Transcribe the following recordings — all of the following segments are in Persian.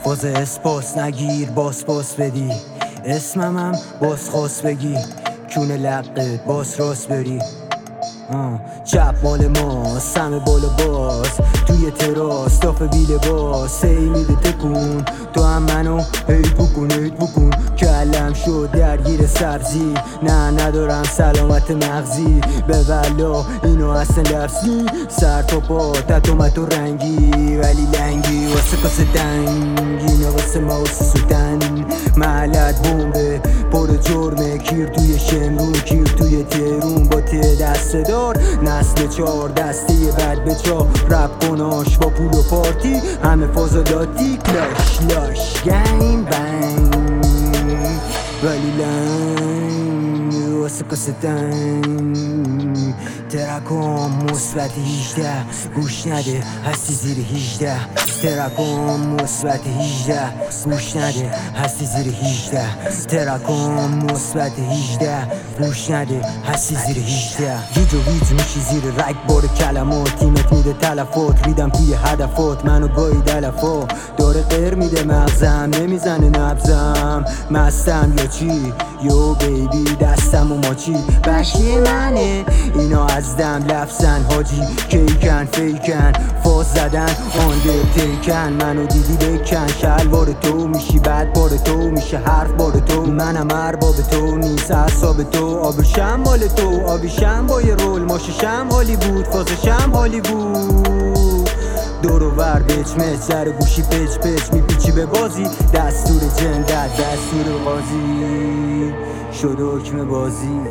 باز اسپاس نگیر باز پاس بدی، اسممم باز خواست بگی، کونه لقت باز راست بری. چپ مال ما سم بالا باز توی تراس تاف بیل باز سی میده تکون، تو هم منو هیت بکن کلم شد درگیر سبزی، نه ندارم سلامت مغزی به ولا اینو اصلا لفظی، سر تا پا تتومت و رنگی ولی لنگی واسه کاسه دنگی، نه واسه ما واسه سودن محلت بومبه پر جرمه، کیر توی شمرون کیر توی ترون با ته دست دار، نسل 4 دسته بد به چا رپ کناش با پول و پارتی همه فازالاتی کلاش گنگ بنگ ولی لنگ واسه کاسه دنگ، ترکام مثبت 18 گوش نده هستی زیر 18، ترکام مثبت 18 گوش نده هستی زیر 18، ترکام مثبت 18 گوش نده هستی زیر 18. گیج و ویج میشی زیر رگ بار کلمات، تیمت میده تلفات ریدم توی هدفات، منو گاهی دلفا داره غیر میده مغزم نمیزنه نبزم، مستم یا چی یو بیبی دستم و ماچی بشی منه اینا از دم لفظن حاجی کیکن فیکن فاز زدن آندرتیکن، منو دیدی بکن شلوار تو میشی بعد بار تو میشه حرف بار تو، منم ارباب تو نیست اعصاب تو، آبشم مال تو آبیشم با یه رول ماششم حالی بود فازشم حالی بود، دور و ور بچ مچ سر گوشی پچ میپیچی به بازی، دستور جندت دستور قاضی شد حکم بازی،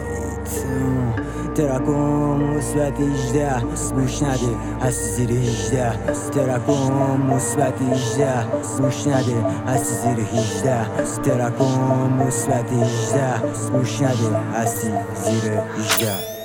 ترکام مثبت 18 گوش نده هستی زیر 18، ترکام مثبت 18 گوش نده هستی زیر 18، ترکام مثبت 18 گوش نده هستی زیر 18.